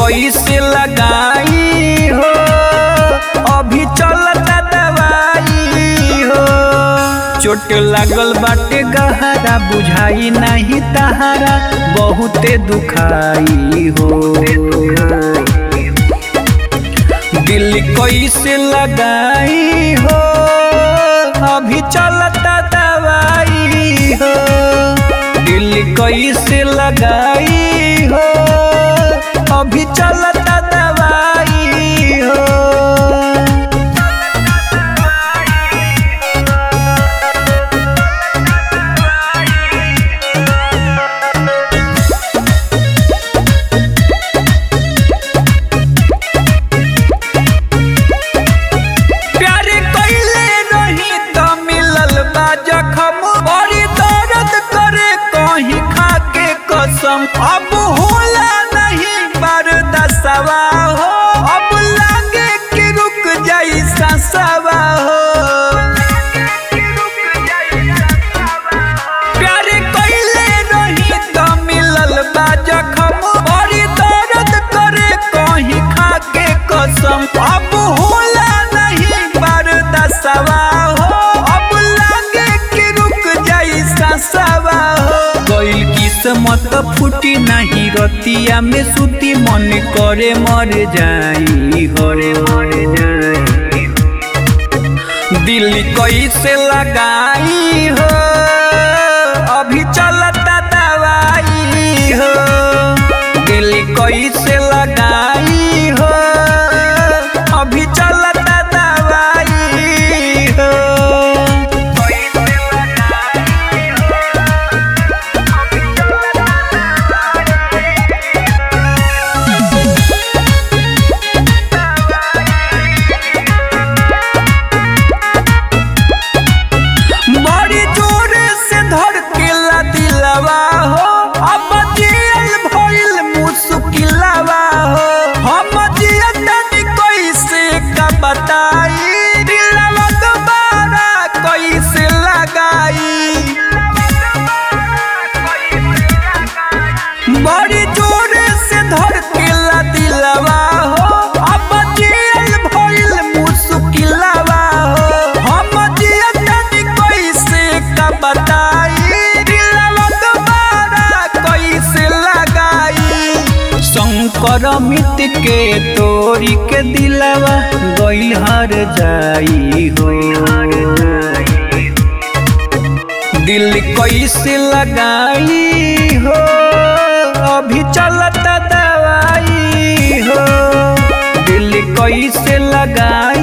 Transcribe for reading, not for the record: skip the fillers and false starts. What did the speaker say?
कैसे लगाई हो, अभी चलता दवाई हो। चोट लागल बाटे गहरा, बुझाई नहीं तहारा, बहुते दुखाई हो। दिल कैसे लगाई हो, अभी चलता दवाई हो। दिल कैसे लगाई हो, अभी चलता दवाई हो। प्यारे कइले रही त मिलल बा जखम, बड़ी दर्द करे कहीं खा के कसम। अब होला नहीं बर्दाश्तवा हो, अब लागे कि रुक जाई सांसवा हो। प्यारे कइले रही त मिलल बा जखम, बड़ी दर्द करे कहीं खा के कसम। अब होला नहीं बर्दाश्तवा हो, अब लागे कि रुक जाई सांसवा हो। गइल किस्मत फूटी नहीं, रतिया में सुती मन करे मर जाई हो। दिल कैसे लगाई हो, अभी चलता दवाई हो। दिल कैसे लगाई हो, अभी चलता दवाई हो। बड़ी जोर से धड़केला दिलवा हो, अब जियल भइल मुश्किलवा हो। हम जियतनी कैसे का बताई, दिलवा दोबारा कैसे लगाई। बड़ी जोर से धड़केला दिलवा हो, अब जियल भइल मुश्किलवा हो। हम जियतनी कैसे का बताई, दिलवा दोबारा कैसे लगाई। शंकर मित के तोरी के दिलवा गइल हर जाई हो। दिल कैसे लगाई हो, अभी चलता दवाई हो। दिल कैसे लगाई